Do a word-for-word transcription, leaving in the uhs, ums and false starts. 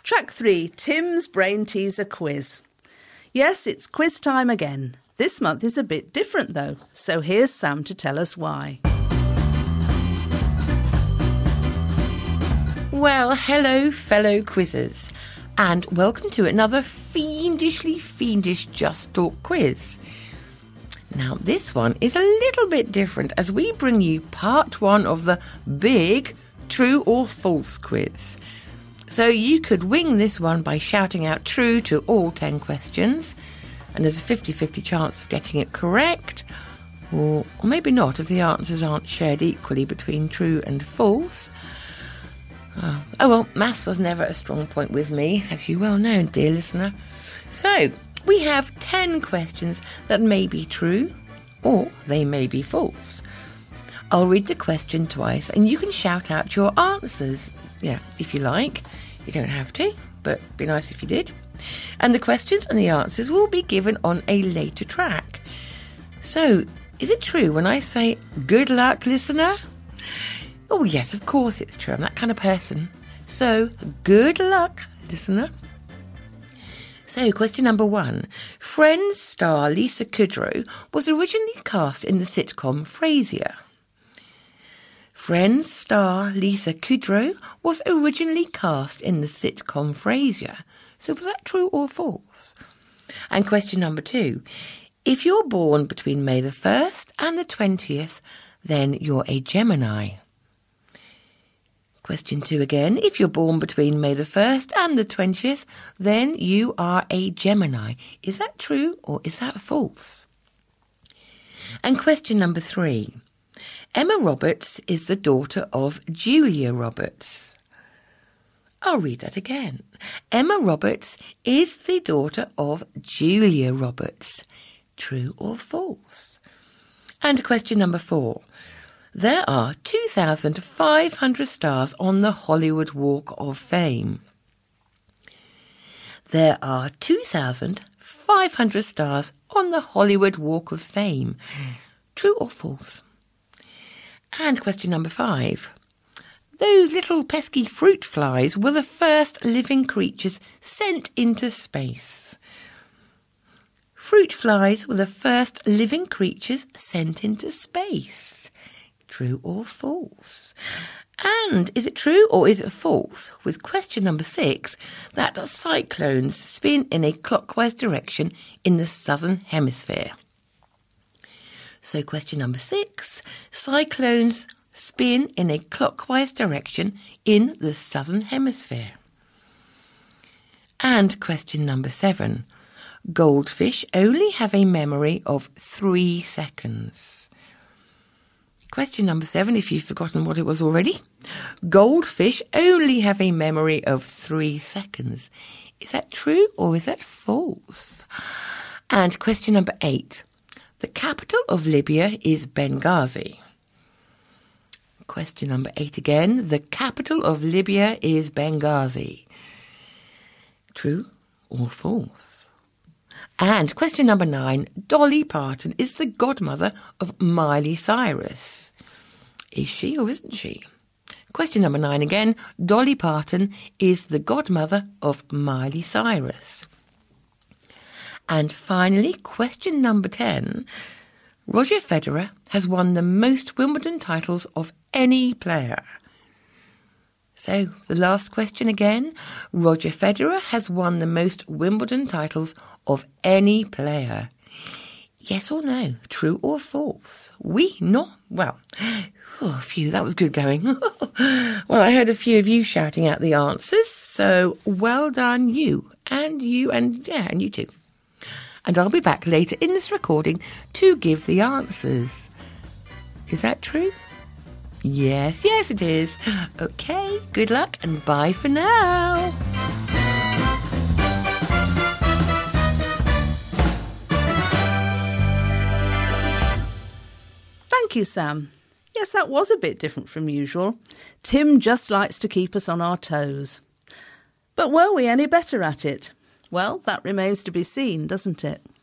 Track three, Tim's Brain Teaser Quiz. Yes, it's quiz time again. This month is a bit different though, so here's Sam to tell us why. Well, hello fellow quizzers, and welcome to another fiendishly fiendish Just Talk quiz. Now this one is a little bit different as we bring you part one of the big true or false quiz. So you could wing this one by shouting out true to all ten questions, and there's a fifty-fifty chance of getting it correct, or, or maybe not if the answers aren't shared equally between true and false. Oh, oh well, maths was never a strong point with me, as you well know, dear listener. So, we have ten questions that may be true, or they may be false. I'll read the question twice, and you can shout out your answers. Yeah, if you like. You don't have to, but it'd be nice if you did. And the questions and the answers will be given on a later track. So, is it true when I say, good luck, listener? Oh, yes, of course it's true. I'm that kind of person. So, good luck, listener. So, question number one. Friends star Lisa Kudrow was originally cast in the sitcom Frasier. Friends star Lisa Kudrow was originally cast in the sitcom Frasier. So was that true or false? And question number two. If you're born between May the first and the twentieth, then you're a Gemini. Question two again. If you're born between May the first and the twentieth, then you are a Gemini. Is that true or is that false? And question number three. Emma Roberts is the daughter of Julia Roberts. I'll read that again. Emma Roberts is the daughter of Julia Roberts. True or false? And question number four. There are two thousand five hundred stars on the Hollywood Walk of Fame. There are two thousand five hundred stars on the Hollywood Walk of Fame. True or false? And question number five. Those little pesky fruit flies were the first living creatures sent into space. Fruit flies were the first living creatures sent into space. True or false? And is it true or is it false, with question number six, that cyclones spin in a clockwise direction in the southern hemisphere? So question number six, cyclones spin in a clockwise direction in the southern hemisphere. And question number seven, goldfish only have a memory of three seconds. Question number seven, if you've forgotten what it was already, goldfish only have a memory of three seconds. Is that true or is that false? And question number eight, the capital of Libya is Benghazi. Question number eight again. The capital of Libya is Benghazi. True or false? And question number nine. Dolly Parton is the godmother of Miley Cyrus. Is she or isn't she? Question number nine again. Dolly Parton is the godmother of Miley Cyrus. And finally, question number ten. Roger Federer has won the most Wimbledon titles of any player. So, the last question again. Roger Federer has won the most Wimbledon titles of any player. Yes or no? True or false? Oui, non? Well, oh, phew, that was good going. Well, I heard a few of you shouting out the answers, so well done you, and you, and yeah, and you too. And I'll be back later in this recording to give the answers. Is that true? Yes, yes it is. Okay, good luck and bye for now. Thank you, Sam. Yes, that was a bit different from usual. Tim just likes to keep us on our toes. But were we any better at it? Well, that remains to be seen, doesn't it?